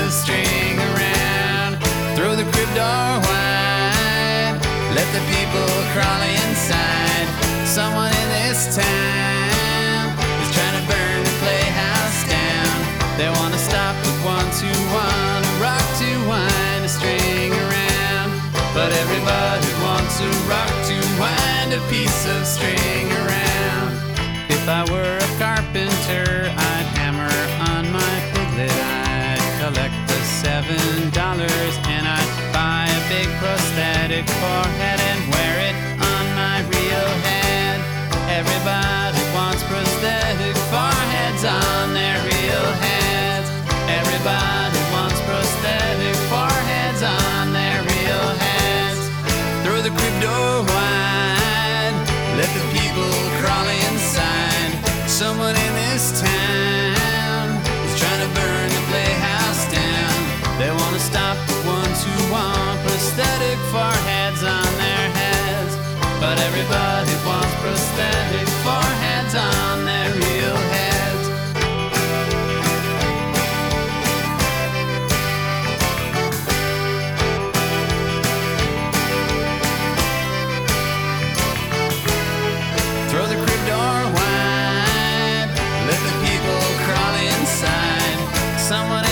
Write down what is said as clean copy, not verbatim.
of string around. Throw the crib door wide, let the people crawl inside. Someone in this town is trying to burn the playhouse down. They want to stop the ones who want to rock to wind a string around. But everybody wants a rock to wind a piece of string around. If I were a carpenter, I'd hammer on my piglet. I'd collect the $7 and I'd buy a big prosthetic forehead and wear it on my real head. Everybody wants prosthetic foreheads on their real heads. Everybody wants prosthetic foreheads on their real heads. Throw the crib door wide, let the people crawl inside. Someone in this town is trying to burn the playhouse down. They want to stop the ones who want prosthetic foreheads on their heads. But everybody wants prosthetic foreheads on their real heads. Throw the crib door wide, let the people crawl inside. Someone